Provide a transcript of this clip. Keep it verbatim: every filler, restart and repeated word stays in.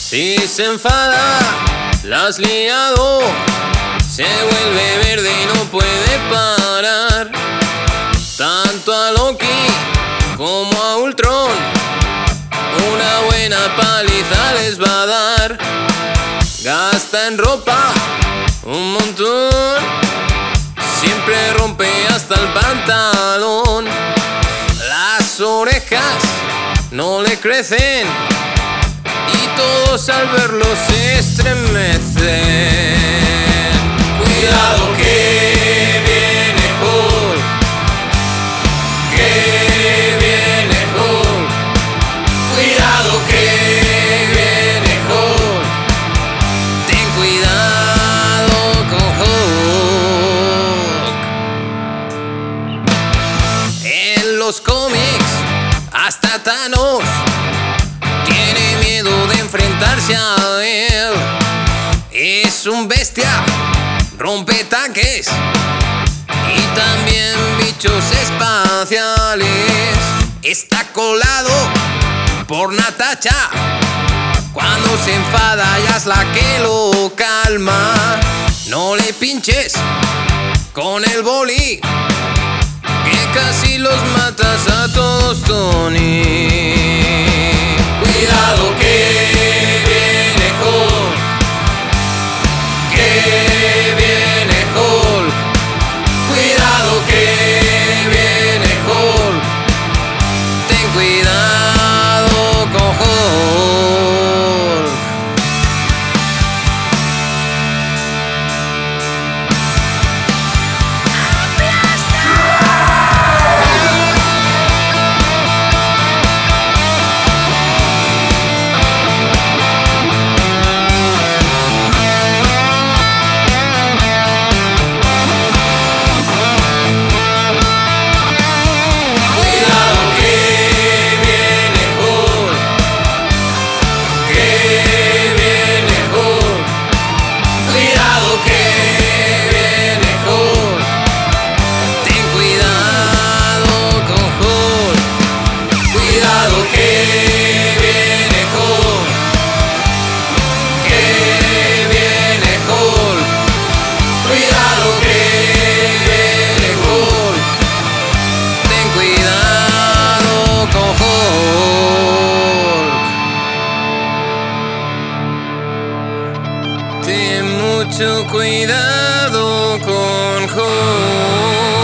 Si se enfada, la has liado, se vuelve verde y no puede parar. Tanto a Loki como a Ultron, una buena paliza les va a dar. Gasta en ropa un montón, siempre rompe hasta el pantalón. Las orejas no le crecen y todos al verlo se estremecen. Cuidado que viene Hulk, que viene Hulk. Cuidado que viene Hulk. Ten cuidado con Hulk. En los cómics hasta Thanos tiene miedo de enfrentarse a él. Es un bestia, rompe tanques y también bichos espaciales. Está colado por Natasha, cuando se enfada ella es la que lo calma. No le pinches con el boli, que casi los matas a todos, Tony. Cuidado que viene Hulk, que viene Hulk. Cuidado que viene Hulk. Ten cuidado con Hulk. Ten mucho cuidado con Hulk.